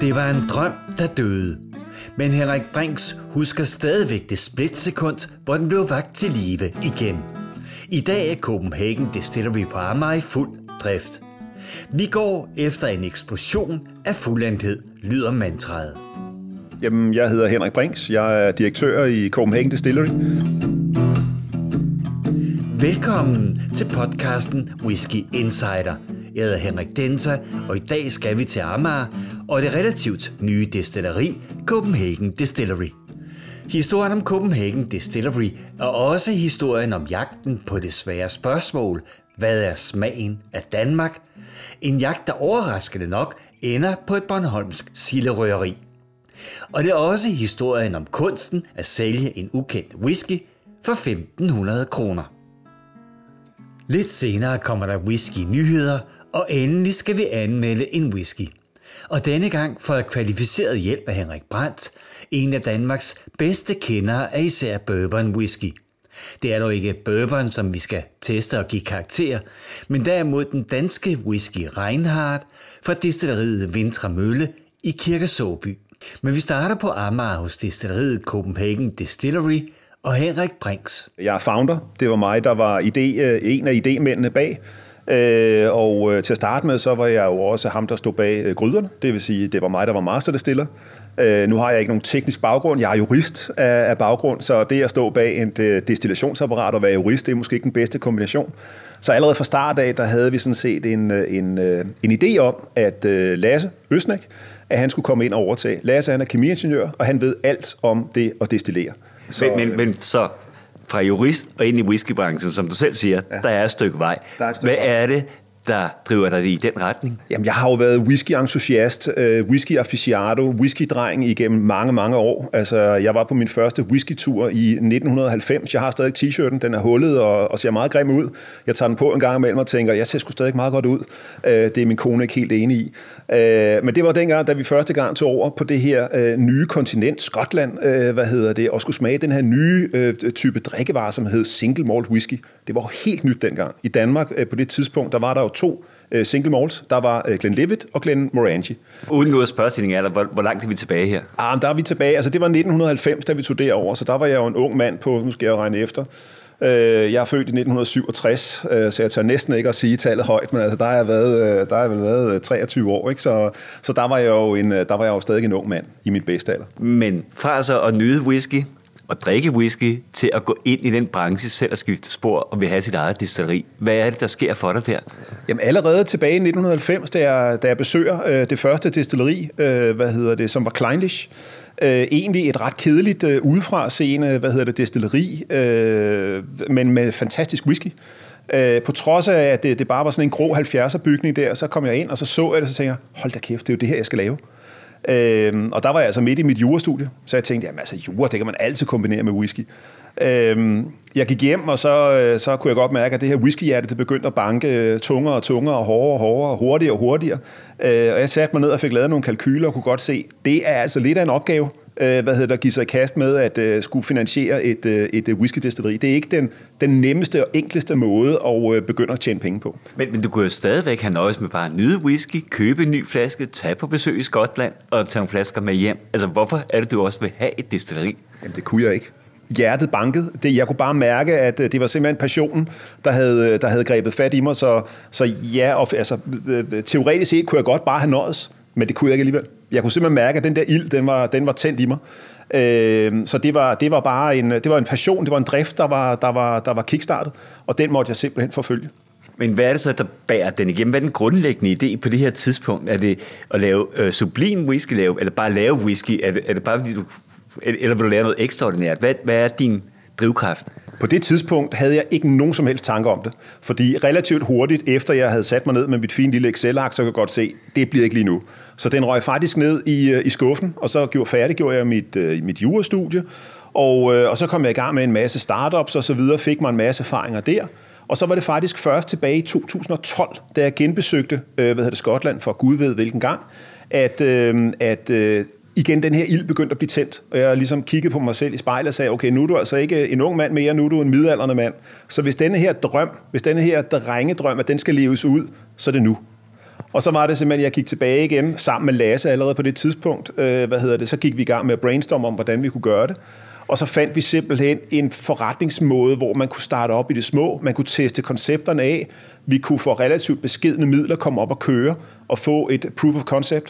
Det var en drøm, der døde. Men Henrik Brinks husker stadigvæk det splitsekund, hvor den blev vakt til live igen. I dag er Copenhagen Distillery på Amager i fuld drift. Vi går efter en eksplosion af fuldendthed, lyder mantraet. Jamen, jeg hedder Henrik Brinks. Jeg er direktør i Copenhagen Distillery. Velkommen til podcasten Whisky Insider. Jeg hedder Henrik Denza, og i dag skal vi til Amager og det relativt nye destilleri Copenhagen Distillery. Historien om Copenhagen Distillery er også historien om jagten på det svære spørgsmål: hvad er smagen af Danmark? En jagt, der overraskende nok ender på et bornholmsk silderøgeri. Og det er også historien om kunsten at sælge en ukendt whisky for 1.500 kroner. Lidt senere kommer der whisky-nyheder, og endelig skal vi anmelde en whisky. Og denne gang får jeg kvalificeret hjælp af Henrik Brandt, en af Danmarks bedste kendere af især bourbon whisky. Det er dog ikke bourbon, som vi skal teste og give karakter, men derimod den danske whisky Reinhardt fra destilleriet Vintre Mølle i Kirke Såby. Men vi starter på Amager hos destilleriet Copenhagen Distillery og Henrik Brinks. Jeg er founder. Det var mig, der var en af idémændene bag. Og til at starte med, så var jeg jo også ham, der stod bag gryderne. Det vil sige, det var mig, der var masterdestiller. Nu har jeg ikke nogen teknisk baggrund. Jeg er jurist af baggrund, så det at stå bag et destillationsapparat og være jurist, det er måske ikke den bedste kombination. Så allerede fra start af, der havde vi sådan set en idé om, at Lasse Østnæk, at han skulle komme ind og overtage. Lasse, han er kemiingeniør, og han ved alt om det at destillere. Men så fra jurist og ind i whiskybranchen, som du selv siger, ja. Der er et stykke vej. Hvad er det, der driver dig i den retning? Jamen, jeg har jo været whisky-entusiast, whisky-aficionado, whisky-dreng igennem mange, mange år. Altså, jeg var på min første whisky-tur i 1990. Jeg har stadig t-shirten, den er hullet og ser meget grim ud. Jeg tager den på en gang imellem og tænker, jeg ser sgu stadig meget godt ud. Det er min kone ikke helt enig i. Men det var dengang, da vi første gang tog over på det her nye kontinent, Skotland, og skulle smage den her nye type drikkevarer, som hed single malt whisky. Det var jo helt nyt dengang. I Danmark på det tidspunkt, der var der jo 2 single malts. Der var Glenlivet og Glenmorangie. Uden nu at spørge sin alder, hvor langt er vi tilbage her? Der er vi tilbage. Altså det var 1990, da vi tog derover, så der var jeg jo en ung mand på, nu skal jeg jo regne efter. Jeg er født i 1967, så jeg tør næsten ikke at sige tallet højt, men altså der har jeg vel været 23 år, ikke? Så der var jeg jo stadig en ung mand i mit bedste alder. Men fra så at nyde whisky og drikke whisky til at gå ind i den branche selv og skifte spor og vil have sit eget destilleri. Hvad er det, der sker for dig der? Jamen allerede tilbage i 1990, da jeg besøger det første destilleri, som var Clynelish. Egentlig et ret kedeligt udefra seende, destilleri, men med fantastisk whisky. På trods af, at det bare var sådan en grå 70'er bygning der, så kom jeg ind, og så jeg det, så tænkte jeg, hold da kæft, det er jo det her, jeg skal lave. Og der var jeg altså midt i mit jurastudie, så jeg tænkte, jamen altså jura, det kan man altid kombinere med whisky. Jeg gik hjem, og så kunne jeg godt mærke, at det her whiskyhjerte, det begyndte at banke tungere og tungere, og hårdere og hårdere, hurtigere og hurtigere. Og jeg satte mig ned og fik lavet nogle kalkyler og kunne godt se, det er altså lidt af en opgave, at give sig i kast med at skulle finansiere et whiskydestilleri. Det er ikke den nemmeste og enkleste måde at begynde at tjene penge på. Men du kunne jo stadigvæk have nøjes med bare at nyde whisky, købe en ny flaske, tage på besøg i Skotland og tage nogle flasker med hjem. Altså hvorfor er det, du også vil have et destilleri? Jamen det kunne jeg ikke. Hjertet bankede. Jeg kunne bare mærke, at det var simpelthen passionen, der havde grebet fat i mig. Så ja, altså, teoretisk set kunne jeg godt bare have nøjes, men det kunne jeg ikke alligevel. Jeg kunne simpelthen mærke, at den der ild, den var tændt i mig. Så det var bare en passion, det var en drift, der var kickstartet, og den måtte jeg simpelthen forfølge. Men hvad er det så, der bærer den igennem? Hvad er den grundlæggende idé på det her tidspunkt? Er det at lave sublim whisky, eller bare lave whisky? Er det bare fordi eller vil du lave noget ekstraordinært? Hvad er din drivkraft? På det tidspunkt havde jeg ikke nogen som helst tanker om det, fordi relativt hurtigt efter jeg havde sat mig ned med mit fine lille Excel-ark, så kunne jeg godt se, det bliver ikke lige nu. Så den røg faktisk ned i skuffen, og så færdiggjorde jeg mit jurastudie, og så kom jeg i gang med en masse startups og så videre, fik mig en masse erfaringer der. Og så var det faktisk først tilbage i 2012, da jeg genbesøgte Skotland for Gud ved hvilken gang, at igen den her ild begyndte at blive tændt, og jeg ligesom kiggede på mig selv i spejlet og sagde, okay, nu er du altså ikke en ung mand mere, nu er du en midaldrende mand. Så hvis denne her drengedrøm, at den skal leves ud, så er det nu. Og så var det simpelthen, at jeg gik tilbage igen sammen med Lasse allerede på det tidspunkt. Så gik vi i gang med at brainstorme om, hvordan vi kunne gøre det. Og så fandt vi simpelthen en forretningsmåde, hvor man kunne starte op i det små. Man kunne teste koncepterne af. Vi kunne få relativt beskedne midler, komme op og køre og få et proof of concept.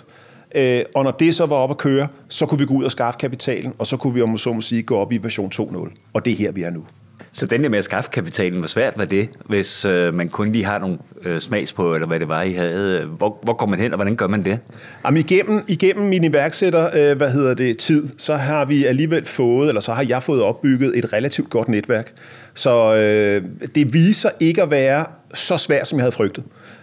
Og når det så var op at køre, så kunne vi gå ud og skaffe kapitalen, og så kunne vi, om man så må sige, gå op i version 2.0. Og det er her, vi er nu. Så den der med at skaffe kapitalen, hvor svært var det, hvis man kun lige har nogle smags på, eller hvad det var, I havde? Hvor går man hen, og hvordan gør man det? Jamen, igennem min iværksætter, tid, så har vi alligevel fået, eller så har jeg fået opbygget et relativt godt netværk. Så det viser ikke at være så svært, som jeg havde frygtet.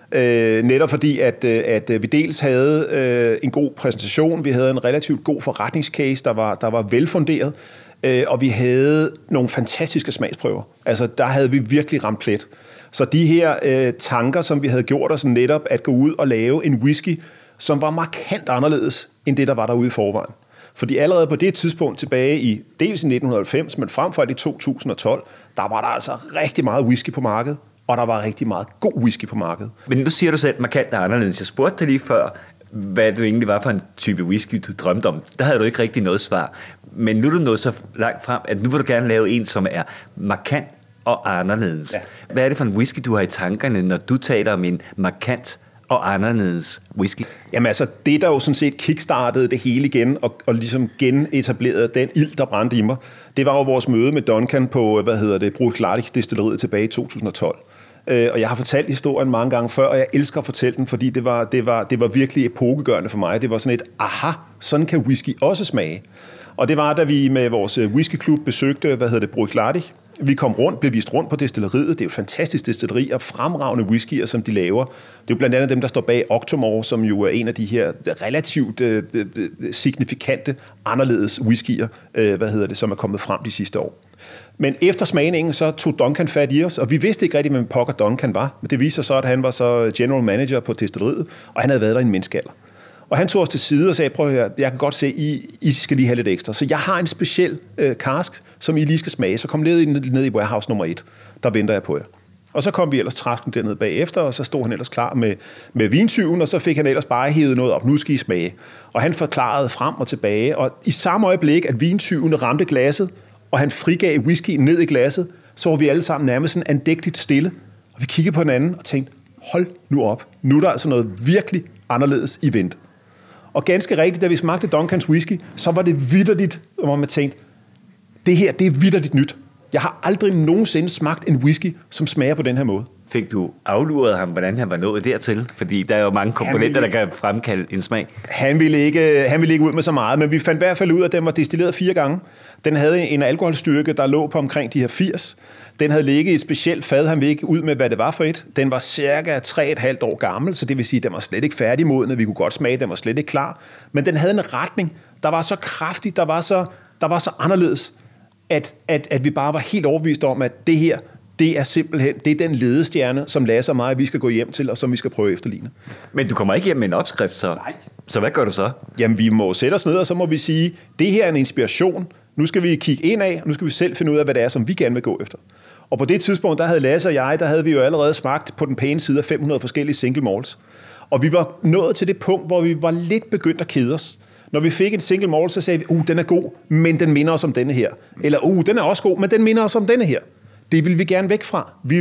Netop fordi, at vi dels havde en god præsentation, vi havde en relativt god forretningscase, der var velfunderet, og vi havde nogle fantastiske smagsprøver. Altså, der havde vi virkelig ramt plet. Så de her tanker, som vi havde gjort os netop at gå ud og lave en whisky, som var markant anderledes end det, der var derude i forvejen. Fordi allerede på det tidspunkt tilbage i dels i 1990, men frem for i 2012, der var der altså rigtig meget whisky på markedet, og der var rigtig meget god whisky på markedet. Men nu siger du selv markant anderledes. Jeg spurgte dig lige før, hvad det egentlig var for en type whisky, du drømte om. Der havde du ikke rigtig noget svar. Men nu er du nået så langt frem, at nu vil du gerne lave en, som er markant og anderledes. Ja. Hvad er det for en whisky, du har i tankerne, når du taler om en markant og anderledes whisky? Jamen altså, det der jo sådan set kickstartede det hele igen, og ligesom genetablerede den ild, der brændte i mig, det var jo vores møde med Duncan på, Bruichladdich-destilleriet tilbage i 2012. Og jeg har fortalt historien mange gange før, og jeg elsker at fortælle den, fordi det var virkelig epokegørende for mig. Det var sådan et, aha, sådan kan whisky også smage. Og det var, da vi med vores whiskyklub besøgte, Bruichladdich. Vi kom rundt, blev vist rundt på destilleriet. Det er jo et fantastisk destilleri og fremragende whiskyer, som de laver. Det er jo blandt andet dem, der står bag Octomore, som jo er en af de her relativt signifikante, anderledes whiskyer, som er kommet frem de sidste år. Men efter smagningen, så tog Duncan fat i os, og vi vidste ikke rigtig, hvem pokker Duncan var. Men det viste sig så, at han var så general manager på destilleriet, og han havde været der i en menneskealder. Og han tog os til side og sagde, prøv at høre, jeg kan godt se, I skal lige have lidt ekstra. Så jeg har en speciel cask, som I lige skal smage. Så kom ned i warehouse nummer 1. Der venter jeg på jer. Og så kom vi ellers trasken dernede bagefter, og så stod han ellers klar med vintyven, og så fik han ellers bare hævet noget op. Nu skal I smage. Og han forklarede frem og tilbage, og i samme øjeblik, at vintyven ramte glasset, og han frigav whiskyen ned i glasset, så var vi alle sammen nærmest sådan andægtigt stille. Og vi kiggede på hinanden og tænkte, hold nu op. Nu er der altså noget virkelig anderledes i vente. Og ganske rigtigt, da vi smagte Duncans whisky, så var det vitterligt, hvor man tænkte, det her, det er vitterligt nyt. Jeg har aldrig nogensinde smagt en whisky, som smager på den her måde. Fik du afluret ham, hvordan han var nået dertil? Fordi der er jo mange komponenter, der kan fremkalde en smag. Han ville ikke ud med så meget, men vi fandt i hvert fald ud af, at den var destilleret 4 gange. Den havde en alkoholstyrke, der lå på omkring de her 80. Den havde ligget i et specielt fad, han ville ikke ud med, hvad det var for et. Den var cirka 3,5 år gammel, så det vil sige, at den var slet ikke færdigmoden, vi kunne godt smage, den var slet ikke klar. Men den havde en retning, der var så kraftig, der var så anderledes, at vi bare var helt overbevist om, at det her, det er simpelthen den ledestjerne, som Lasse og mig, vi skal gå hjem til, og som vi skal prøve at efterligne. Men du kommer ikke hjem med en opskrift, så? Nej. Så hvad gør du så? Jamen, vi må sætte os ned, og så må vi sige, det her er en inspiration. Nu skal vi kigge ind af, og nu skal vi selv finde ud af, hvad det er, som vi gerne vil gå efter. Og på det tidspunkt, der havde Lasse og jeg, der havde vi jo allerede smagt på den pæne side af 500 forskellige single malts. Og vi var nået til det punkt, hvor vi var lidt begyndt at kede os. Når vi fik en single malt, så sagde vi, den er god, men den minder os om denne her. Eller, den er også god, men den minder os om denne her. Det vil vi gerne væk fra. Vi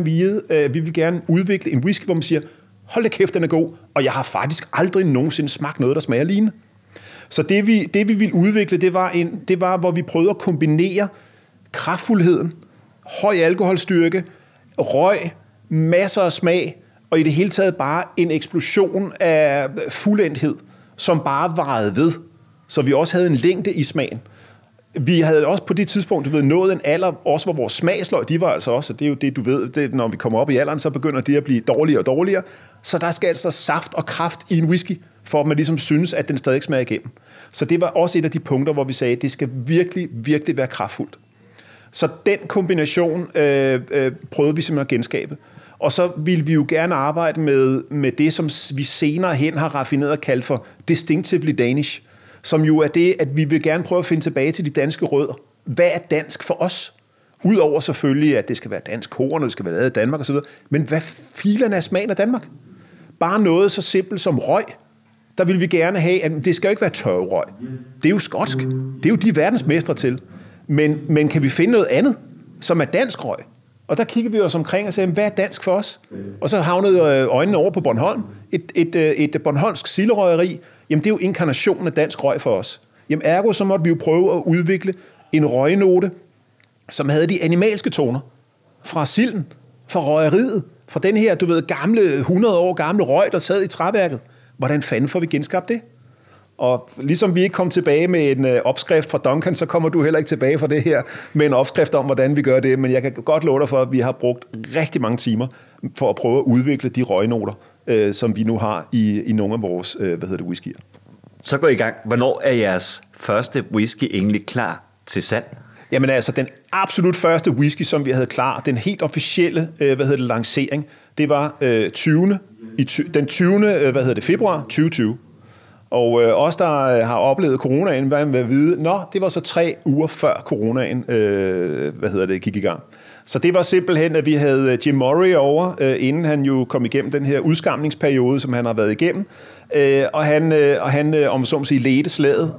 vil gerne udvikle en whisky, hvor man siger, hold da kæft, den er god, og jeg har faktisk aldrig nogensinde smagt noget, der smager lignende. Så det vi ville udvikle, det var, hvor vi prøvede at kombinere kraftfuldheden, høj alkoholstyrke, røg, masser af smag, og i det hele taget bare en eksplosion af fuldendthed, som bare varede ved. Så vi også havde en længde i smagen. Vi havde også på det tidspunkt nået en alder, også hvor vores smagsløg, de var altså også, det er jo det, du ved, det, når vi kommer op i alderen, så begynder de at blive dårligere og dårligere. Så der skal altså saft og kraft i en whisky, for at man ligesom synes, at den stadig smager igennem. Så det var også et af de punkter, hvor vi sagde, at det skal virkelig, virkelig være kraftfuldt. Så den kombination prøvede vi simpelthen at genskabe. Og så ville vi jo gerne arbejde med det, som vi senere hen har raffineret og kaldt for distinctively Danish, som jo er det, at vi vil gerne prøve at finde tilbage til de danske rødder. Hvad er dansk for os? Udover selvfølgelig, at det skal være dansk korn, og det skal være lavet i Danmark osv. Men hvad filerne er smagen af Danmark? bare noget så simpelt som røg, der vil vi gerne have, at det skal jo ikke være tørverøg. Det er jo skotsk. Det er jo de verdensmestre til. Men kan vi finde noget andet, som er dansk røg? Og der kigger vi os omkring og siger, hvad er dansk for os? Og så havnede øjnene over på Bornholm. Et bornholmsk silderøgeri, jamen det er jo inkarnationen af dansk røg for os. Jamen ergo, så måtte vi jo prøve at udvikle en røgnote, som havde de animalske toner fra silden, fra røgeriet, fra den her, du ved, gamle, 100 år gamle røg, der sad i træværket. Hvordan fanden får vi genskabt det? Og ligesom vi ikke kom tilbage med en opskrift fra Duncan, så kommer du heller ikke tilbage fra det her med en opskrift om, hvordan vi gør det. Men jeg kan godt love dig for, at vi har brugt rigtig mange timer for at prøve at udvikle de røgnoter, som vi nu har i nogle af vores whiskyer. Så går I gang. Hvornår er jeres første whisky egentlig klar til salg? Jamen altså, den absolut første whisky, som vi havde klar, den helt officielle lancering, det var den 20. februar 2020. Og os, der har oplevet coronaen, vil vide, det var så 3 uger før coronaen gik i gang. Så det var simpelthen, at vi havde Jim Murray over, inden han jo kom igennem den her udskamningsperiode, som han har været igennem. Og han om så må sige, ledte slaget,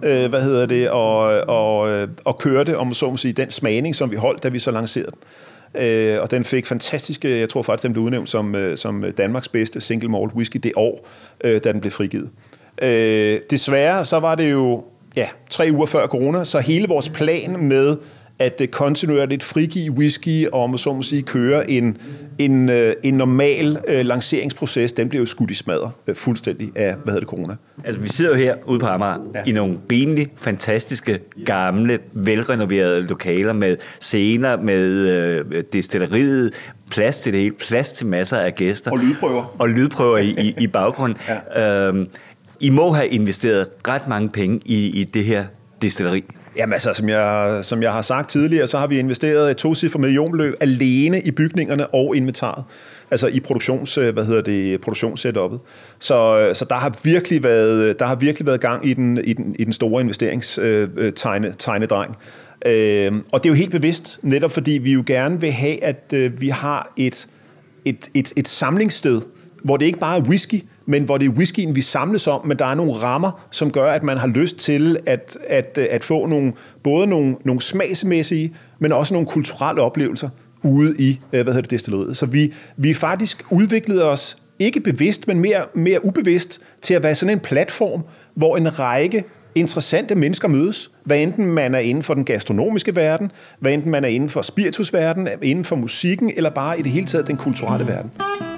og kørte, om så må sige, den smagning, som vi holdt, da vi så lancerede den. Og den fik fantastiske, jeg tror faktisk, den blev udnævnt som Danmarks bedste single malt whisky det år, da den blev frigivet. Desværre så var det jo 3 uger før corona, så hele vores plan med at kontinuerligt frigive whisky og om så må sige køre en normal lanceringsproces, den blev jo skudt i smadder fuldstændig af corona. Altså vi sidder jo her ude på Amager i nogle benligt fantastiske, gamle, velrenoverede lokaler med scener, med destilleriet, plads til det hele, plads til masser af gæster. Og lydprøver i baggrunden. Ja. I må have investeret ret mange penge i det her destilleri. Jamen altså, som jeg har sagt tidligere, så har vi investeret et 2-cifret millionbeløb alene i bygningerne og inventaret. Altså i produktionssetuppet. Så der har virkelig været gang i den store investeringstegnedreng. Og det er jo helt bevidst, netop fordi vi jo gerne vil have, at vi har et samlingssted, hvor det ikke bare er whisky, men hvor det er whiskyen, vi samles om, men der er nogle rammer, som gør, at man har lyst til at få både nogle smagsmæssige, men også nogle kulturelle oplevelser ude i destilleriet. Så vi faktisk udviklede os, ikke bevidst, men mere ubevidst, til at være sådan en platform, hvor en række interessante mennesker mødes, hvad enten man er inden for den gastronomiske verden, hvad enten man er inden for spiritusverden, inden for musikken, eller bare i det hele taget den kulturelle verden.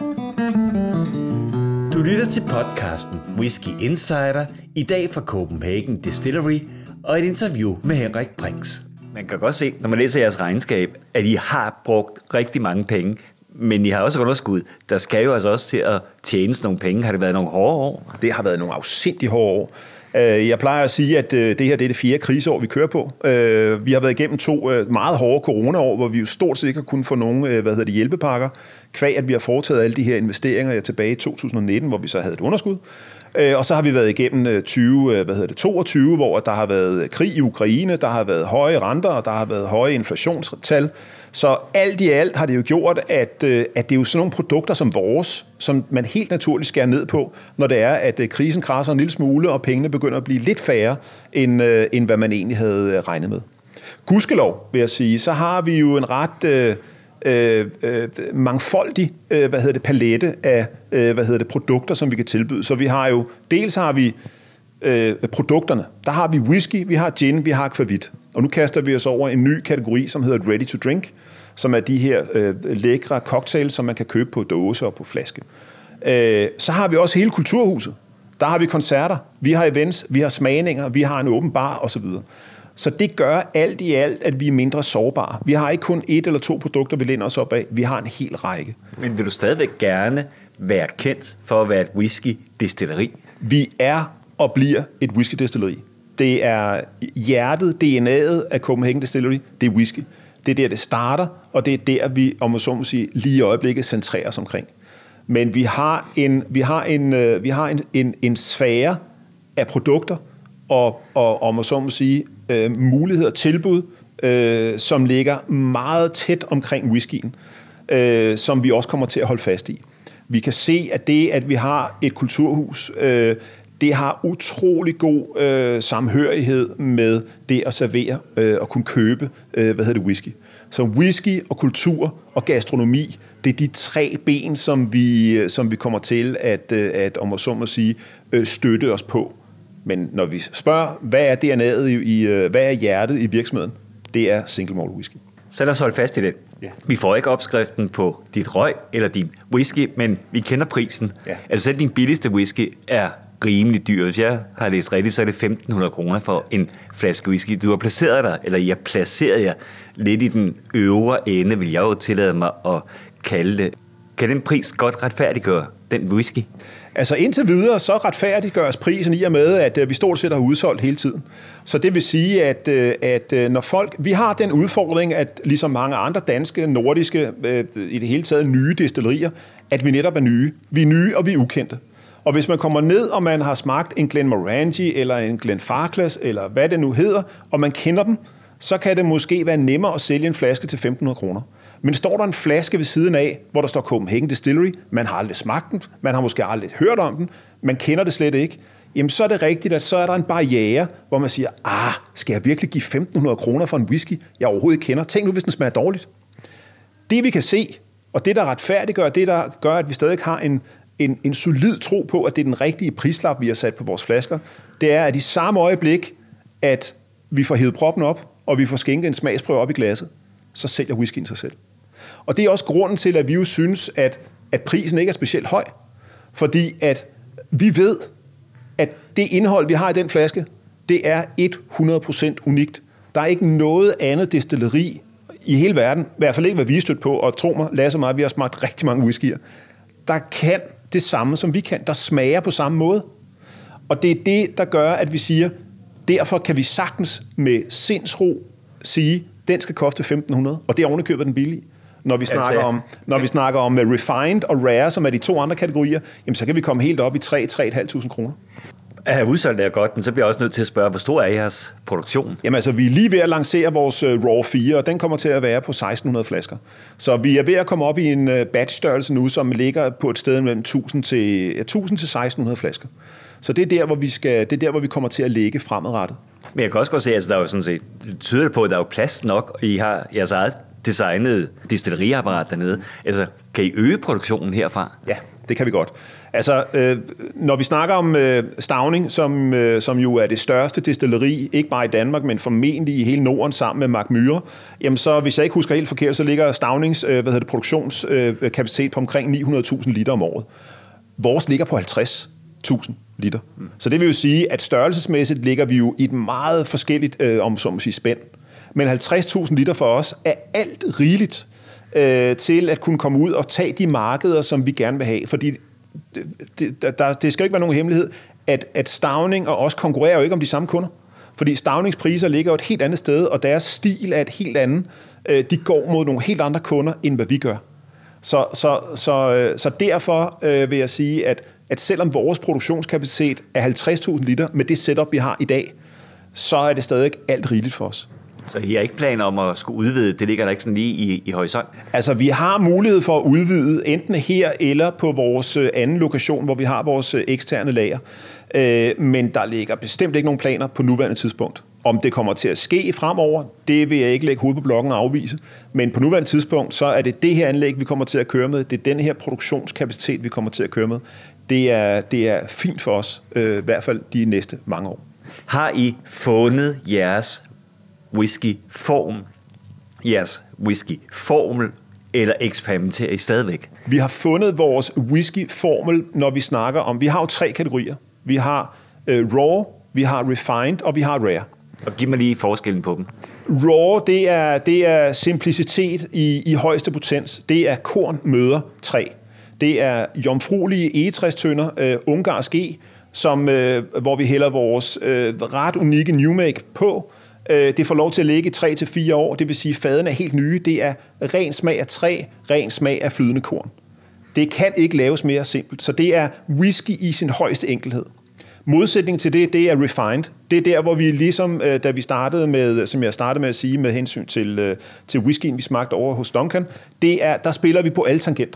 Du lytter til podcasten Whisky Insider, i dag fra Copenhagen Distillery, og et interview med Henrik Brix. Man kan godt se, når man læser jeres regnskab, at I har brugt rigtig mange penge, men I har også underskud. Der skal jo altså også til at tjene nogle penge. Har det været nogle hårde år? Det har været nogle afsindig hårde år. Jeg plejer at sige, at det her det er det 4. kriseår, vi kører på. Vi har været igennem 2 meget hårde coronaår, hvor vi jo stort set ikke har kunnet få nogen hjælpepakker. Kvæg, at vi har foretaget alle de her investeringer tilbage i 2019, hvor vi så havde et underskud. Og så har vi været igennem 2022, hvor der har været krig i Ukraine, der har været høje renter, og der har været høje inflationstal. Så alt i alt har det jo gjort, at det er jo sådan nogle produkter som vores, som man helt naturligt skærer ned på, når det er, at krisen krasser en lille smule, og pengene begynder at blive lidt færre, end hvad man egentlig havde regnet med. Gudskelov, vil jeg sige, så har vi jo en ret mangfoldig palette af produkter, som vi kan tilbyde. Så vi har jo, dels har vi produkterne. Der har vi whisky, vi har gin, vi har akvavit. Og nu kaster vi os over en ny kategori, som hedder ready to drink, som er de her lækre cocktails, som man kan købe på dåse og på flaske. Så har vi også hele kulturhuset. Der har vi koncerter, vi har events, vi har smagninger, vi har en åben bar osv. Så det gør alt i alt, at vi er mindre sårbare. Vi har ikke kun 1 eller 2 produkter, vi læner os op af. Vi har en hel række. Men vil du stadigvæk gerne være kendt for at være et whisky-destilleri? Vi er og bliver et whisky-destilleri. Det er hjertet, DNA'et af Copenhagen Distillery, det er whisky. Det er der, det starter, og det er der, vi, om man så må sige, lige i øjeblikket centrerer os omkring. Men vi har en sfære af produkter, og om man så må sige, muligheder og tilbud, som ligger meget tæt omkring whiskyen, som vi også kommer til at holde fast i. Vi kan se, at det, at vi har et kulturhus, det har utrolig god samhørighed med det at servere og kunne købe whisky. Så whisky og kultur og gastronomi, det er de 3 ben, som vi kommer til at om så må sige, støtte os på. Men når vi spørger, hvad er DNA'et hvad er hjertet i virksomheden? Det er single malt whisky. Så lad os holde fast i det. Ja. Vi får ikke opskriften på dit røg eller din whisky, men vi kender prisen. Ja. Altså selv din billigste whisky er rimelig dyr. Hvis jeg har læst rigtigt, så er det 1.500 kroner for en flaske whisky. Du har placeret dig, eller jeg placerede jer lidt i den øvre ende, vil jeg jo tillade mig at kalde det. Kan den pris godt retfærdiggøre den whisky? Altså indtil videre, så retfærdiggøres prisen i og med, at vi stort set har udsolgt hele tiden. Så det vil sige, at når folk... Vi har den udfordring, at ligesom mange andre danske, nordiske, i det hele taget nye destillerier, at vi netop er nye. Vi er nye, og vi er ukendte. Og hvis man kommer ned, og man har smagt en Glenmorangie, eller en Glenfarclas, eller hvad det nu hedder, og man kender dem, så kan det måske være nemmere at sælge en flaske til 1.500 kroner. Men står der en flaske ved siden af, hvor der står Copenhagen Distillery, man har aldrig smagt den, man har måske aldrig hørt om den, man kender det slet ikke, jamen så er det rigtigt, at så er der en barriere, hvor man siger, skal jeg virkelig give 1.500 kroner for en whisky, jeg overhovedet ikke kender? Tænk nu, hvis den smager dårligt. Det vi kan se, og det der retfærdiggør, det der gør, at vi stadig har en solid tro på, at det er den rigtige prislap, vi har sat på vores flasker, det er, at i samme øjeblik, at vi får hævet proppen op, og vi får skænket en smagsprøve op i glasset, så sælger whiskyen sig selv. Og det er også grunden til, at vi jo synes, at prisen ikke er specielt høj. Fordi at vi ved, at det indhold, vi har i den flaske, det er 100% unikt. Der er ikke noget andet destilleri i hele verden, i hvert fald ikke, hvad vi er stødt på, og tro mig, Lasse og mig, vi har smagt rigtig mange whiskyer, der kan det samme, som vi kan. Der smager på samme måde. Og det er det, der gør, at vi siger, derfor kan vi sagtens med sindsro sige, den skal koste 1.500, og det er ovenikøbet den billige. Når vi snakker om refined og rare, som er de 2 andre kategorier, jamen så kan vi komme helt op i 3.500 kroner. At have udsolgt det er godt, men så bliver jeg også nødt til at spørge, hvor stor er jeres produktion? Jamen altså, vi er lige ved at lancere vores Raw 4, og den kommer til at være på 1.600 flasker. Så vi er ved at komme op i en batch-størrelse nu, som ligger på et sted mellem 1.000 til 1.600 flasker. Så det er der, hvor vi kommer til at ligge fremadrettet. Men jeg kan også godt se, at der er jo sådan set tyder på, at der er jo plads nok, og I har jeres eget designet destilleriapparat dernede. Altså, kan I øge produktionen herfra? Ja, det kan vi godt. Altså, når vi snakker om Stauning, som jo er det største destilleri, ikke bare i Danmark, men formentlig i hele Norden sammen med Mark Myhre, jamen så, hvis jeg ikke husker helt forkert, så ligger Staunings produktionskapacitet på omkring 900.000 liter om året. Vores ligger på 50.000 liter. Så det vil jo sige, at størrelsesmæssigt ligger vi jo i et meget forskelligt, om så må sige, spænd. Men 50.000 liter for os er alt rigeligt til at kunne komme ud og tage de markeder, som vi gerne vil have. Fordi det skal ikke være nogen hemmelighed, at Stauning og os konkurrerer jo ikke om de samme kunder. Fordi Staunings priser ligger jo et helt andet sted, og deres stil er et helt andet. De går mod nogle helt andre kunder, end hvad vi gør. Så derfor vil jeg sige, at selvom vores produktionskapacitet er 50.000 liter med det setup, vi har i dag, så er det stadig alt rigeligt for os. Så I har ikke planer om at skulle udvide? Det ligger der ikke sådan lige i horisont? Altså, vi har mulighed for at udvide enten her eller på vores anden lokation, hvor vi har vores eksterne lager. Men der ligger bestemt ikke nogen planer på nuværende tidspunkt. Om det kommer til at ske fremover, det vil jeg ikke lægge hovedet på blokken og afvise. Men på nuværende tidspunkt, så er det her anlæg, vi kommer til at køre med. Det er den her produktionskapacitet, vi kommer til at køre med. Det er fint for os, i hvert fald de næste mange år. Har I fundet jeres whiskyform, jeres whiskyformel, eller eksperimenterer I stadigvæk? Vi har fundet vores whiskyformel, når vi snakker om... Vi har jo 3 kategorier. Vi har raw, vi har refined, og vi har rare. Og giv mig lige forskellen på dem. Raw, det er simplicitet i højeste potens. Det er korn møder træ. Det er jomfruelige egetræstønder, ungarsk e, hvor vi hælder vores ret unikke New Make på. Det får lov til at ligge 3 til 4 år, det vil sige, at fadene er helt nye. Det er ren smag af træ, ren smag af flydende korn. Det kan ikke laves mere simpelt, så det er whisky i sin højeste enkelhed. Modsætningen til det er refined. Det er der, hvor vi ligesom, da vi startede med, som jeg startede med at sige, med hensyn til whiskyen, vi smagte over hos Duncan, der spiller vi på alle tangenter.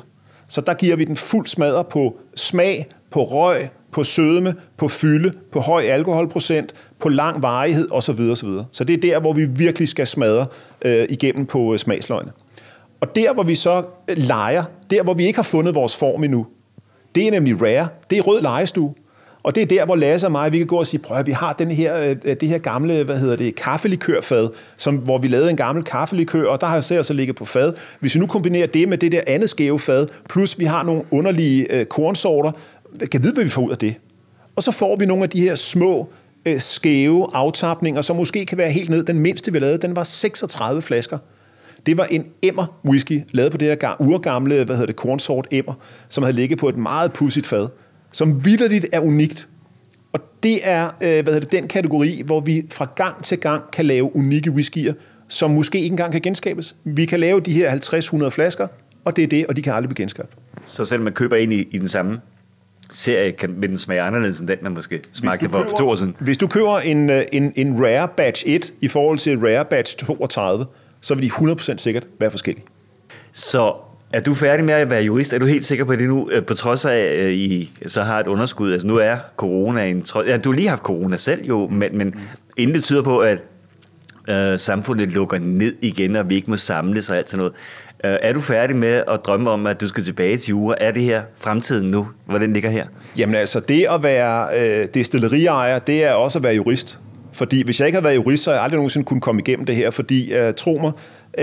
Så der giver vi den fuld smadre på smag, på røg, på sødme, på fylde, på høj alkoholprocent, på lang varighed osv. osv. Så det er der, hvor vi virkelig skal smadre igennem på smagsløgene. Og der, hvor vi så leger, der, hvor vi ikke har fundet vores form endnu, det er nemlig rare. Det er rød legestue. Og det er der, hvor Lasse og mig, vi kan gå og sige, prøv at vi har det her gamle, kaffelikørfad, hvor vi lavede en gammel kaffelikør, og der har jeg så ligget på fad. Hvis vi nu kombinerer det med det der andet skæve fad, plus vi har nogle underlige kornsorter, kan vide, hvad vi får ud af det. Og så får vi nogle af de her små, skæve aftapninger, som måske kan være helt ned. Den mindste, vi lavede, den var 36 flasker. Det var en emmer whisky, lavet på det her urgamle, kornsort emmer, som havde ligget på et meget pudsigt fad, som vitterligt er unikt. Og det er, den kategori, hvor vi fra gang til gang kan lave unikke whiskyer, som måske ikke engang kan genskabes. Vi kan lave de her 50-100 flasker, og det er det, og de kan aldrig blive genskabt. Så selvom man køber ind i den samme serie, vil den smage anderledes end den, man måske smagte for 2 år siden? Hvis du køber en Rare Batch 1 i forhold til Rare Batch 32, så vil de 100% sikkert være forskellige. Så er du færdig med at være jurist? Er du helt sikker på det nu, på trods af, at I så har et underskud? Altså nu er coronaen... Ja, du har lige haft corona selv jo, men inden det tyder på, at samfundet lukker ned igen, og vi ikke må samles og alt sådan noget. Er du færdig med at drømme om, at du skal tilbage til jura? Er det her fremtiden nu, hvor den ligger her? Jamen altså, det at være destilleriajer, det er også at være jurist. Fordi hvis jeg ikke havde været jurist, så havde jeg aldrig nogensinde kunne komme igennem det her, fordi tro mig,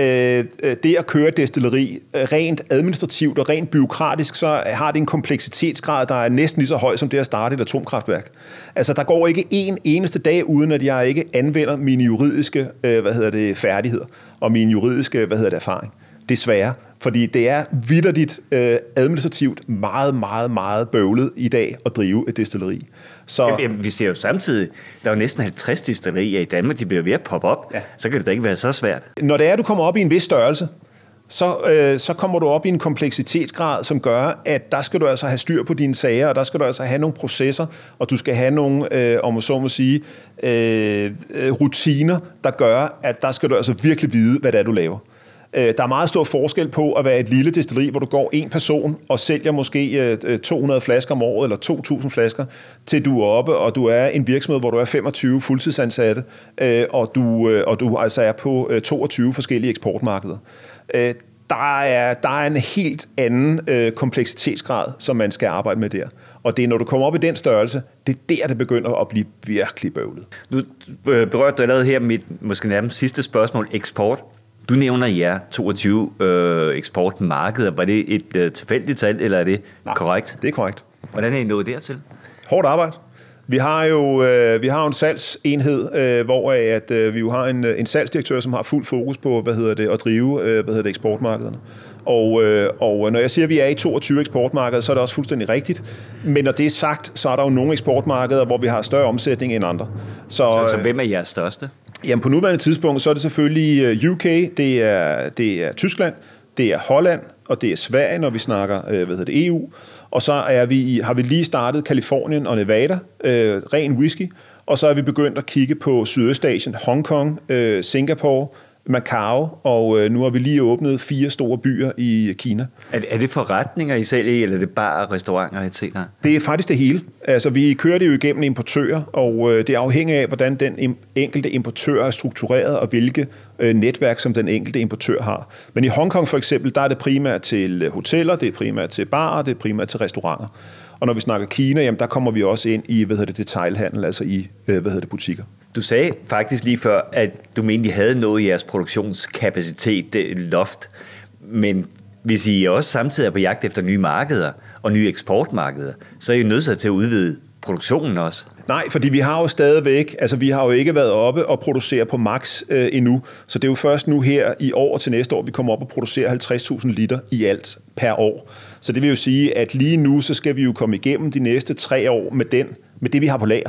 det at køre destilleri rent administrativt og rent byråkratisk, så har det en kompleksitetsgrad, der er næsten lige så høj som det at starte et atomkraftværk. Altså, der går ikke en eneste dag, uden at jeg ikke anvender mine juridiske færdigheder og min juridiske erfaring. Desværre. Fordi det er vitterligt administrativt meget, meget, meget bøvlet i dag at drive et destilleri. Så... Jamen, vi ser jo samtidig, der er jo næsten 50 destillerier i Danmark, de bliver ved at poppe op. Ja. Så kan det da ikke være så svært. Når det er, at du kommer op i en vis størrelse, så kommer du op i en kompleksitetsgrad, som gør, at der skal du altså have styr på dine sager, og der skal du altså have nogle processer, og du skal have nogle, om man så må sige, rutiner, der gør, at der skal du altså virkelig vide, hvad det er, du laver. Der er meget stor forskel på at være et lille destilleri, hvor du går en person og sælger måske 200 flasker om året, eller 2.000 flasker, til du er oppe, og du er en virksomhed, hvor du er 25 fuldtidsansatte, og du altså er på 22 forskellige eksportmarkeder. Der er en helt anden kompleksitetsgrad, som man skal arbejde med der. Og det er, når du kommer op i den størrelse, det er der, det begynder at blive virkelig bøvlet. Nu berørte du allerede her mit måske nærmest sidste spørgsmål, eksport. Du nævner jer 22 eksportmarkeder. Var det et tilfældigt tal, eller er det korrekt? Det er korrekt. Hvordan er I nået dertil? Hårdt arbejde. Vi har jo en salgsenhed, hvor vi jo har en salgsdirektør, som har fuld fokus på at drive eksportmarkederne. Og når jeg siger, at vi er i 22 eksportmarkeder, så er det også fuldstændig rigtigt. Men når det er sagt, så er der jo nogle eksportmarkeder, hvor vi har større omsætning end andre. Så hvem er jeres største? Jamen på nuværende tidspunkt, så er det selvfølgelig UK, det er Tyskland, det er Holland, og det er Sverige, når vi snakker EU. Og så har vi lige startet Californien og Nevada, ren whisky. Og så er vi begyndt at kigge på Sydøstasien, Hongkong, Singapore, Macau, og nu har vi lige åbnet 4 store byer i Kina. Er det forretninger I sælger i, eller er det bare restauranter, etc.? Det er faktisk det hele. Altså, vi kører det jo igennem importører, og det er afhængigt af, hvordan den enkelte importør er struktureret, og hvilke netværk, som den enkelte importør har. Men i Hongkong for eksempel, der er det primært til hoteller, det er primært til barer, det er primært til restauranter. Og når vi snakker Kina, jamen, der kommer vi også ind i detailhandel, altså i butikker. Du sagde faktisk lige før, at du mente, I havde nået i jeres produktionskapacitet, det loft. Men hvis I også samtidig er på jagt efter nye markeder og nye eksportmarkeder, så er I nødt til at udvide produktionen også. Nej, fordi vi har jo stadigvæk, altså vi har jo ikke været oppe og producere på max endnu, så det er jo først nu her i år til næste år, vi kommer op og producere 50.000 liter i alt per år. Så det vil jo sige, at lige nu, så skal vi jo komme igennem de næste 3 år med det, vi har på lager.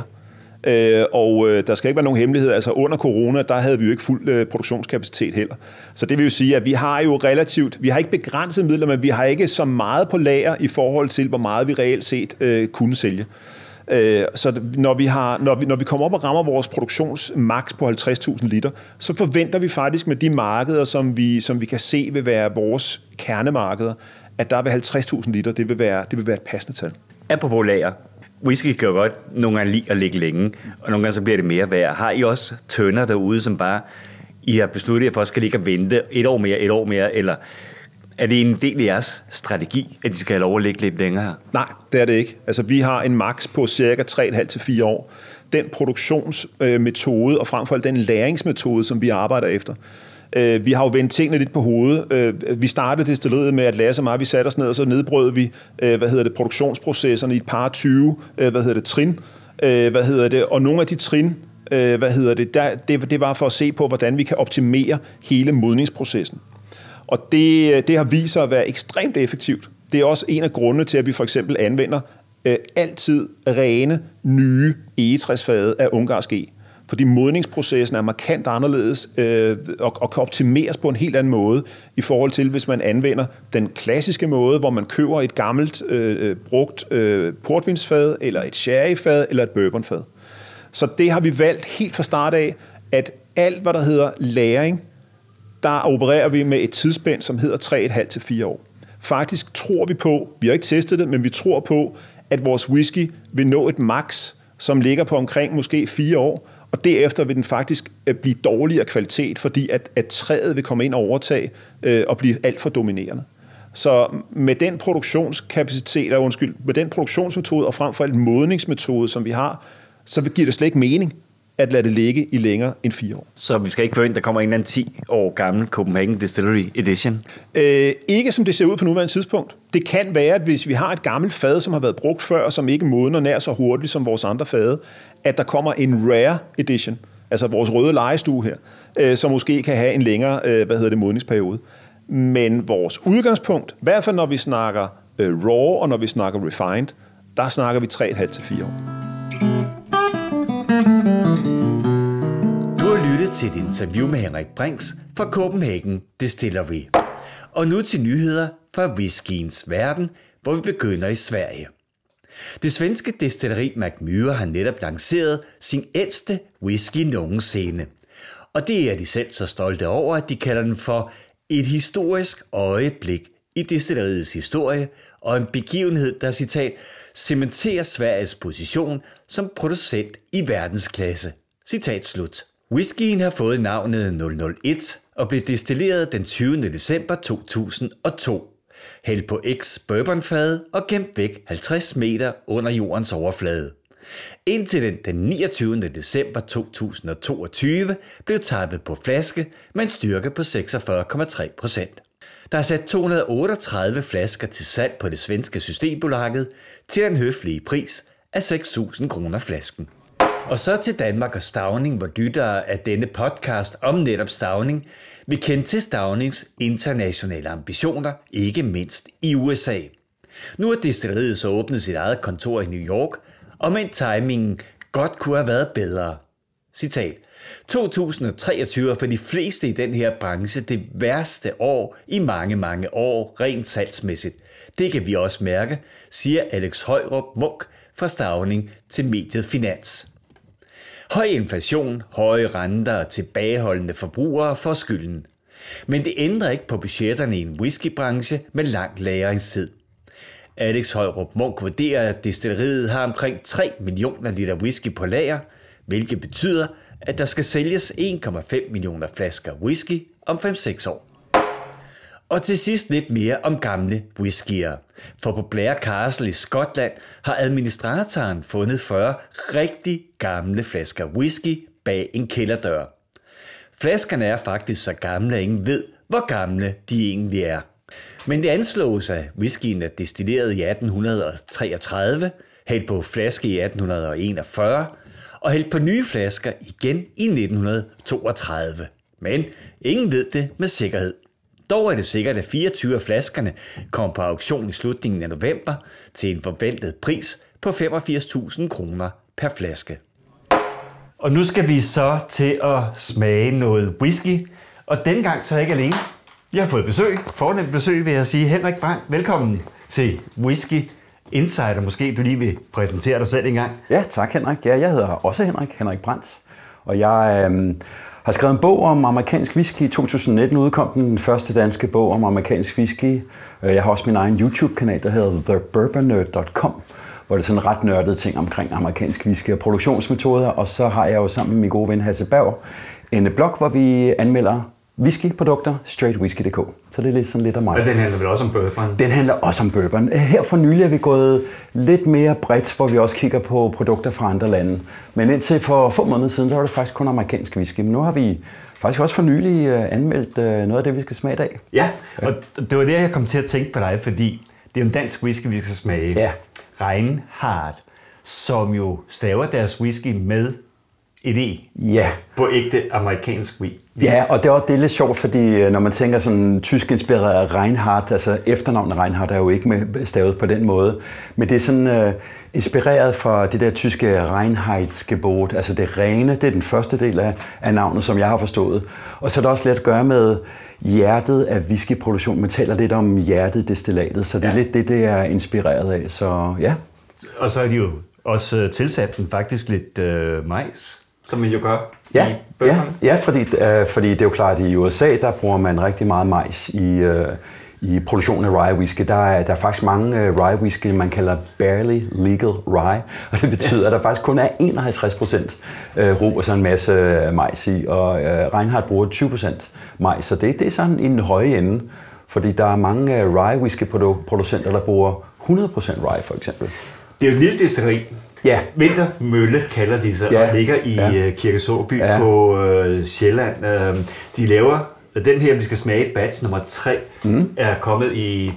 Og der skal ikke være nogen hemmelighed, altså under corona, der havde vi jo ikke fuld produktionskapacitet heller. Så det vil jo sige, at vi har jo vi har ikke begrænset midler, men vi har ikke så meget på lager i forhold til, hvor meget vi reelt set kunne sælge. Så når vi kommer op og rammer vores produktionsmax på 50.000 liter, så forventer vi faktisk med de markeder, som vi kan se vil være vores kernemarkeder, at der vil 50.000 liter, det vil være et passende tal. Apropos lager. Whisky kan jo godt nogle gange lide at ligge længe, og nogle gange så bliver det mere værd. Har I også tønder derude, som bare I har besluttet, at folk skal ligge og vente et år mere, eller er det en del af jeres strategi, at de skal have lov at ligge lidt længere? Nej, det er det ikke. Altså, vi har en maks på cirka 3,5 til 4 år. Den produktionsmetode, og frem for alt den læringsmetode, som vi arbejder efter. Vi har jo vendt tingene lidt på hovedet. Vi startede destilleriet med at lære så meget, vi satte os ned, og så nedbrød vi produktionsprocesserne i et par 20 trin. Og nogle af de trin, det var for at se på, hvordan vi kan optimere hele modningsprocessen. Og det har vist sig at være ekstremt effektivt. Det er også en af grundene til, at vi for eksempel anvender altid rene, nye egetræsfade af ungarsk eg. Fordi modningsprocessen er markant anderledes og kan optimeres på en helt anden måde i forhold til, hvis man anvender den klassiske måde, hvor man køber et gammelt brugt portvinsfad, eller et sherryfad, eller et bourbonfad. Så det har vi valgt helt fra start af, at alt, hvad der hedder lagring, der opererer vi med et tidsspænd, som hedder 3,5 til 4 år. Faktisk tror vi på, vi har ikke testet det, men vi tror på, at vores whisky vil nå et max, som ligger på omkring måske 4 år, og derefter vil den faktisk blive dårligere kvalitet, fordi at træet vil komme ind og overtage og blive alt for dominerende. Så med den med den produktionsmetode og frem for alt modningsmetode, som vi har, så giver det slet ikke mening at lade det ligge i længere end 4 år. Så vi skal ikke forvente, der kommer en eller anden 10 år gammel Copenhagen Distillery Edition? Ikke som det ser ud på nuværende tidspunkt. Det kan være, at hvis vi har et gammelt fad, som har været brugt før, og som ikke modner nær så hurtigt som vores andre fade, at der kommer en rare edition, altså vores røde legestue her, som måske kan have en længere modningsperiode. Men vores udgangspunkt, i hvert fald når vi snakker raw og når vi snakker refined, der snakker vi 3,5 til 4 år. Du har lyttet til et interview med Henrik Brings fra Copenhagen Distillery. Og nu til nyheder fra whiskyens verden, hvor vi begynder i Sverige. Det svenske destilleri McMyra har netop lanceret sin ældste whisky nogensinde. Og det er de selv så stolte over, at de kalder den for et historisk øjeblik i destilleriets historie og en begivenhed, der, citat, cementerer Sveriges position som producent i verdensklasse. Citat slut. Whiskyen har fået navnet 001 og blev destilleret den 20. december 2002. Hældt på X bourbonfad og gemt væk 50 meter under jordens overflade. Indtil den 29. december 2022 blev tappet på flaske med en styrke på 46,3%. Der er sat 238 flasker til salg på det svenske systembolaget til den høflige pris af 6.000 kroner flasken. Og så til Danmark og Stauning, hvor lyttere af denne podcast om netop Stauning vil kende til Staunings internationale ambitioner, ikke mindst i USA. Nu er destilleriet så åbnet sit eget kontor i New York, og men timingen godt kunne have været bedre. Citat. 2023 er for de fleste i den her branche det værste år i mange, mange år rent salgsmæssigt. Det kan vi også mærke, siger Alex Højrup Munk fra Stauning til mediet Finans. Høj inflation, høje renter og tilbageholdende forbrugere får skylden. Men det ændrer ikke på budgetterne i en whiskybranche med lang lagringstid. Alex Højrup Munk vurderer, at destilleriet har omkring 3 millioner liter whisky på lager, hvilket betyder, at der skal sælges 1,5 millioner flasker whisky om 5-6 år. Og til sidst lidt mere om gamle whiskyer. For på Blair Castle i Skotland har administratoren fundet 40 rigtig gamle flasker whisky bag en kælderdør. Flaskerne er faktisk så gamle, at ingen ved, hvor gamle de egentlig er. Men det anslås, at whiskyen er destilleret i 1833, hældt på flaske i 1841 og hældt på nye flasker igen i 1932. Men ingen ved det med sikkerhed. Dog er det sikkert, at 24 af flaskerne kommer på auktion i slutningen af november til en forventet pris på 85.000 kroner per flaske. Og nu skal vi så til at smage noget whisky, og denne gang så er jeg ikke alene. Jeg har fået besøg, fornemt besøg vil jeg sige. Henrik Brandt, velkommen til Whisky Insider. Måske du lige vil præsentere dig selv en gang. Ja, tak Henrik. Ja, jeg hedder også Henrik Brandt, og jeg har skrevet en bog om amerikansk whisky. I 2019 udkom den første danske bog om amerikansk whisky. Jeg har også min egen YouTube-kanal, der hedder thebourbonnerd.com, hvor det er sådan ret nørdede ting omkring amerikansk whisky og produktionsmetoder. Og så har jeg jo sammen med min gode ven Hasse Berg en blog, hvor vi anmelder whiskyprodukter, straightwhisky.dk. Så det er sådan lidt af mig. Og den handler vel også om bourbon? Den handler også om bourbon. Her for nylig er vi gået lidt mere bredt, hvor vi også kigger på produkter fra andre lande. Men indtil for få måneder siden, så var det faktisk kun amerikansk whisky. Men nu har vi faktisk også for nylig anmeldt noget af det, vi skal smage i dag. Ja, og det var der, jeg kom til at tænke på dig, fordi det er en dansk whisky, vi skal smage. Ja. Reinhardt, som jo staver deres whisky med et E. Ja. På ægte amerikansk whisky. Ja, og det er lidt sjovt, fordi når man tænker sådan tysk inspireret Reinhardt, altså efternavnet Reinhardt er jo ikke med stavet på den måde, men det er sådan inspireret fra det der tyske Reinheitsgebot, altså det rene, det er den første del af navnet, som jeg har forstået. Og så er der også lidt at gøre med hjertet af whiskyproduktion. Man taler lidt om hjertet destillatet, så det er lidt det er inspireret af, så ja. Og så er de jo også tilsat den faktisk lidt majs, som man jo gør i bøgerne. Ja, fordi det er jo klart, at i USA, der bruger man rigtig meget majs i produktionen af rye whisky. Der er faktisk mange rye whisky, man kalder barely legal rye, og det betyder, at der faktisk kun er 51% ro og så en masse majs i, og Reinhardt bruger 20% majs, så det er sådan i den høje ende, fordi der er mange rye whisky producenter, der bruger 100% rye for eksempel. Det er jo et lille destilleri. Ja. Vintermølle kalder de sig, og ligger i Kirke Såby på Sjælland. De laver den her, vi skal smage, batch nummer 3, er kommet i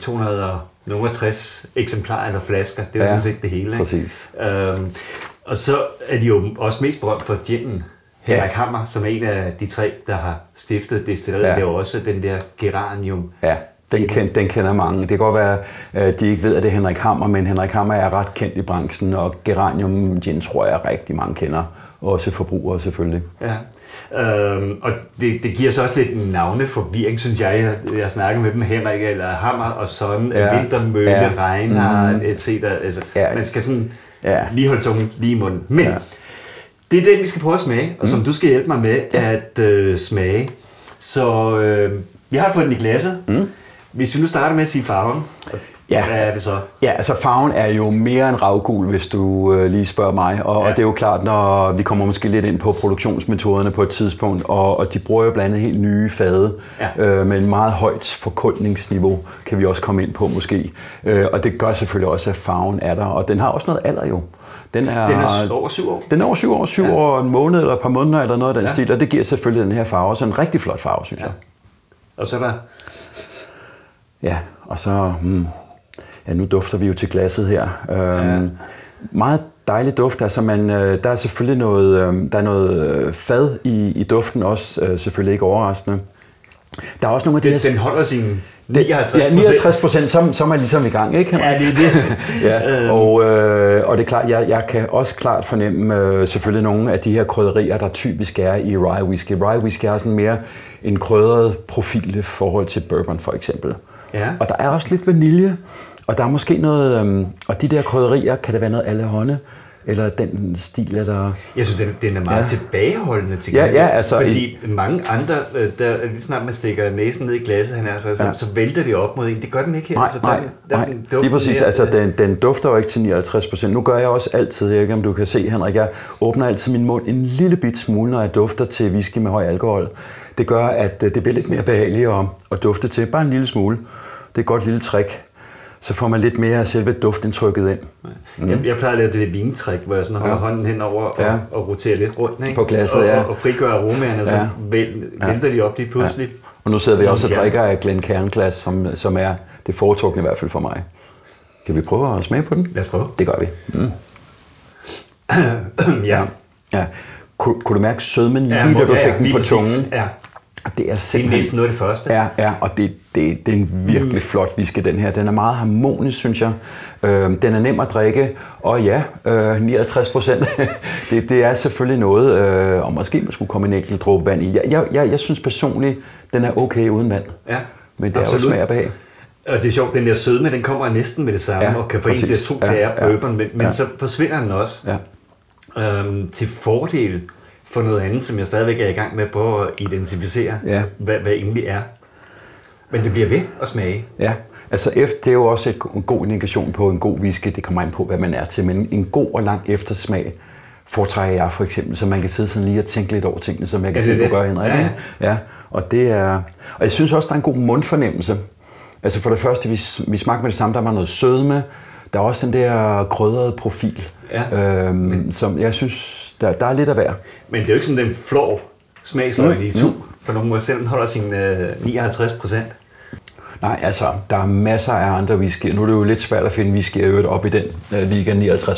260 eksemplarer eller flasker. Det er jo sådan set det hele. Præcis. Og så er de jo også mest berømt for ginen. Henrik Hammer, som er en af de 3, der har stiftet destilleriet, laver også den der geranium. Ja. Den kender mange. Det kan godt være, at de ikke ved, at det er Henrik Hammer, men Henrik Hammer er ret kendt i branchen, og Geranium Gin tror jeg rigtig mange kender. Også forbrugere selvfølgelig. Ja, og det giver så også lidt navneforvirring, synes jeg. Jeg snakker med dem, Henrik eller Hammer og sådan, Vintermølle, Reinhardt, etc. Altså, man skal sådan lige holde tungen lige i munden. Men det er den, vi skal prøve at smage, og som du skal hjælpe mig med at smage. Så vi har fået den i glasset. Hvis vi nu starter med at sige farven, hvad er det så? Ja, altså farven er jo mere end ravgul, hvis du lige spørger mig. Og det er jo klart, når vi kommer måske lidt ind på produktionsmetoderne på et tidspunkt, og de bruger jo blandt andet helt nye fade med en meget højt forkuldningsniveau, kan vi også komme ind på måske. Og det gør selvfølgelig også, at farven er der, og den har også noget alder jo. Den er over 7 år? Den er over 7 år, 7 år, en måned eller et par måneder eller noget af den stil, og det giver selvfølgelig den her farve, så en rigtig flot farve, synes jeg. Og så er der... Ja, og så... nu dufter vi jo til glasset her. Meget dejlig duft. Altså der er selvfølgelig noget fad i duften også, selvfølgelig ikke overraskende. Der er også nogle af de her... Den holder sin 59%. Ja, 59%, så er man ligesom i gang, ikke? Ja, det er det. Og det er klart, jeg kan også klart fornemme selvfølgelig nogle af de her krydderier, der typisk er i rye whisky. Rye whisky har sådan mere en krydret profil i forhold til bourbon for eksempel. Ja. Og der er også lidt vanilje, og der er måske noget, og de der krydderier, kan det være noget allehånde, eller den stil, der... Jeg synes, den er meget tilbageholdende til fordi mange andre, der lige snart man stikker næsen ned i glasset, så vælter det op mod en. Det gør den ikke her. Nej, lige præcis. Altså, den dufter jo ikke til 59%. Nu gør jeg også altid, jeg ved ikke om du kan se, Henrik, jeg åbner altid min mund en lille bit smule, når jeg dufter til whisky med høj alkohol. Det gør, at det bliver lidt mere behageligt at dufte til. Bare en lille smule. Det er et godt lille trick. Så får man lidt mere af selve duftindtrykket ind. Jeg plejer at lave det vintrik, hvor jeg sådan holder hånden henover og roterer lidt rundt, ikke? På glasset, og frigør aromaerne, og så vælter de op lige pludselig. Ja. Og nu sidder vi også og drikker af Glencairn-glas, som er det foretrukne i hvert fald for mig. Kan vi prøve at smage på den? Lad os prøve. Det gør vi. Ja. Kunne du mærke sødmen lige, da du fik den på tungen? Ja. Det er næsten noget af det første. Ja, og det er en virkelig flot whisky, den her. Den er meget harmonisk, synes jeg. Den er nem at drikke, og 59%. det er selvfølgelig noget, og måske man skulle komme en enkelt dråbe vand i. Jeg synes personligt, den er okay uden vand. Ja, men det er jo smag og behag. Og det er sjovt, den der sødme, den kommer næsten med det samme, og kan få en til at tro, det er bourbon, men så forsvinder den også til fordel for noget andet, som jeg stadigvæk er i gang med på at identificere, hvad egentlig er. Men det bliver ved at smage. Ja, altså det er jo også en god indikation på en god whisky. Det kommer ind på, hvad man er til. Men en god og lang eftersmag foretrækker jeg for eksempel, så man kan sidde sådan lige og tænke lidt over tingene, som jeg kan se, du gør, Henrik. Ja. Og det er... Og jeg synes også, der er en god mundfornemmelse. Altså for det første, vi smagte med det samme, der var noget sødme. Der er også den der krydrede profil, som jeg synes, der er lidt af hver. Men det er jo ikke sådan, den flår smagsløgn i to, på nogen måde, selvom den holder sin 59%. Nej, altså, der er masser af andre whiskyer. Nu er det jo lidt svært at finde whiskyer op i den liga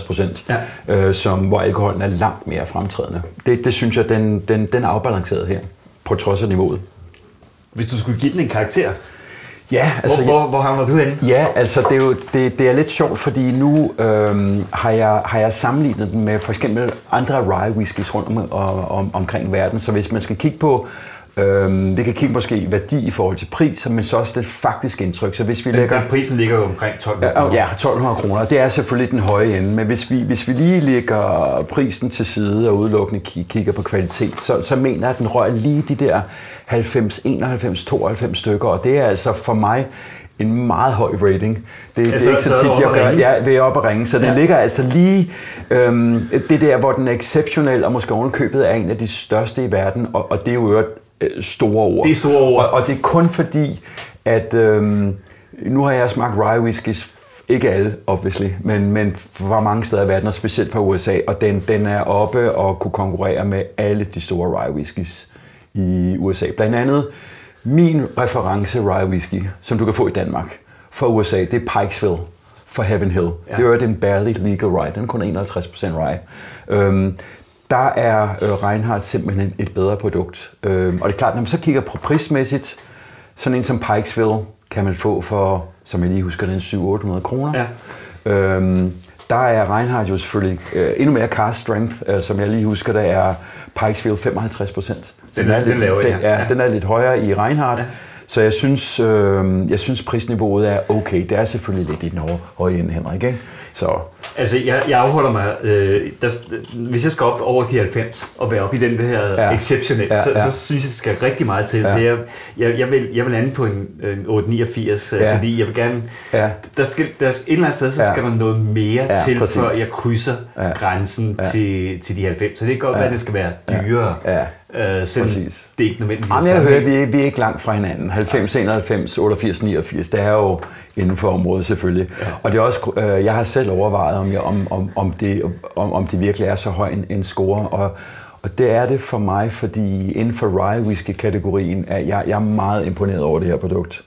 59%, hvor alkoholen er langt mere fremtrædende. Det synes jeg, den er afbalanceret her, på trods af niveauet. Hvis du skulle give den en karakter, altså, hvor havner du henne? Ja, altså det er lidt sjovt, fordi nu har jeg sammenlignet den med for eksempel andre rye whiskies rundt omkring verden. Så hvis man skal kigge på, det kan kigge måske værdi i forhold til pris, men så også det faktiske indtryk. Så hvis vi den prisen ligger jo omkring 1.200 kroner. Ja, 1.200 kroner. Det er selvfølgelig den høje ende, men hvis vi lige lægger prisen til side og udelukkende kigger på kvalitet, så mener jeg, at den rører lige de der 90, 91, 92 stykker, og det er altså for mig en meget høj rating. Det er ikke så tit, jeg gør. Ja, ved op at ringe. Så den ligger altså lige det der, hvor den er exceptionel, og måske ovenikøbet er en af de største i verden, og det er jo store ord. Det er store ord. Og det er kun fordi, at nu har jeg smagt rye whiskies, ikke alle, obviously, men fra mange steder i verden, og specielt fra USA, og den er oppe og kunne konkurrere med alle de store rye whiskies i USA. Blandt andet min reference rye whisky, som du kan få i Danmark fra USA, det er Pikesville fra Heaven Hill. Ja. Det er jo en barely legal rye, den er kun 51% rye. Der er Reinhardt simpelthen et bedre produkt. Og det er klart, når man så kigger på prismæssigt, sådan en som Pikesville kan man få for, som jeg lige husker, den 700-800 kroner. Ja. Der er Reinhardt jo selvfølgelig endnu mere cask strength, som jeg lige husker, der er Pikesville 55%. Den er lidt højere i Reinhardt. Ja. Så jeg synes prisniveauet er okay. Det er selvfølgelig lidt i den høje ende, Henrik, ikke? Så. Altså, jeg afholder mig, hvis jeg skal op over de 90 og være op i den her exceptionel, så synes jeg, det skal rigtig meget til. Så jeg vil lande på en 889, fordi jeg vil gerne, der skal et eller andet sted, så skal der noget mere til, præcis. Før jeg krydser grænsen til de 90. Så det kan godt være, at det skal være dyrere. Selvom det er ikke nødvendigvis. Jeg hører, vi er ikke langt fra hinanden. 90, 91, 88, 89, det er jo inden for området selvfølgelig. Ja. Og det er også, jeg har selv overvejet, om det virkelig er så høj en score. Og det er det for mig, fordi inden for rye whisky-kategorien, jeg er meget imponeret over det her produkt.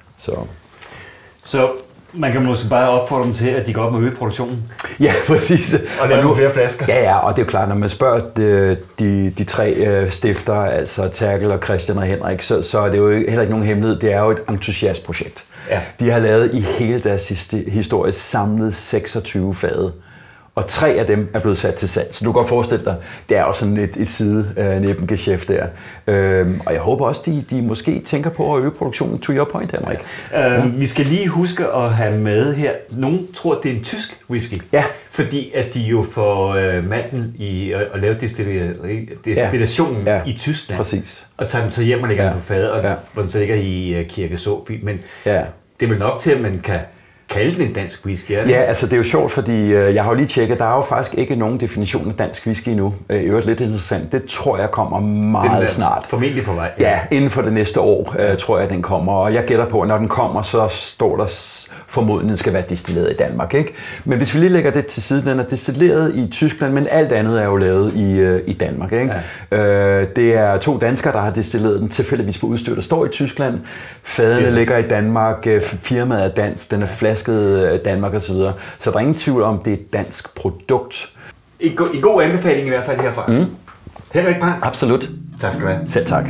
Så man kan måske bare opfordre dem til, at de går op med øge produktionen. Ja, præcis. Og lave nogle flere flasker. Ja, og det er jo klart, når man spørger de tre stiftere, altså Terkel og Christian og Henrik, så er det jo heller ikke nogen hemmelighed. Det er jo et entusiastprojekt. Ja. De har lavet i hele deres historie samlet 26 fade. Og 3 af dem er blevet sat til salg. Så du kan godt forestille dig, det er også sådan et side-næben-geschæft der. Og jeg håber også, de måske tænker på at øge produktionen. To your point, Henrik. Vi skal lige huske at have med her. Nogen tror, det er en tysk whisky. Ja. Fordi at de jo får malten i at lave destillationen i Tyskland. Præcis. Og tager den så hjem og lægger den på fad, og hvor den så ligger i Kirke Såby. Men det er vel nok til, at man kan kalde den en dansk whisky, er det? Ja, altså det er jo sjovt, fordi jeg har jo lige tjekket, der er jo faktisk ikke nogen definition af dansk whisky endnu. I øvrigt lidt interessant. Det tror jeg kommer meget snart. Formentlig på vej. Ja, inden for det næste år, tror jeg, den kommer. Og jeg gætter på, at når den kommer, så står der formodentlig, at den skal være destilleret i Danmark, ikke? Men hvis vi lige lægger det til side, den er destilleret i Tyskland, men alt andet er jo lavet i Danmark, ikke? Ja. Det er 2 danskere, der har destilleret den tilfældigvis på udstyr, der står i Tyskland. Fadene ligger i Danmark, firmaet er dansk, den er flasket Danmark osv. Så der er ingen tvivl om, det er et dansk produkt. En god anbefaling i hvert fald herfra. Henrik Brandt. Absolut. Tak skal du have. Selv tak.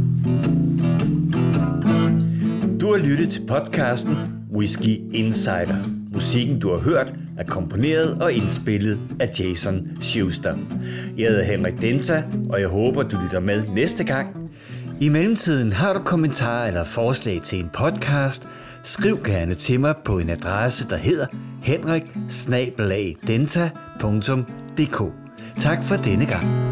Du har lyttet til podcasten Whisky Insider. Musikken, du har hørt, er komponeret og indspillet af Jason Schuster. Jeg hedder Henrik Denza, og jeg håber, du lytter med næste gang. I mellemtiden har du kommentarer eller forslag til en podcast, skriv gerne til mig på en adresse, der hedder henrik@denta.dk. Tak for denne gang.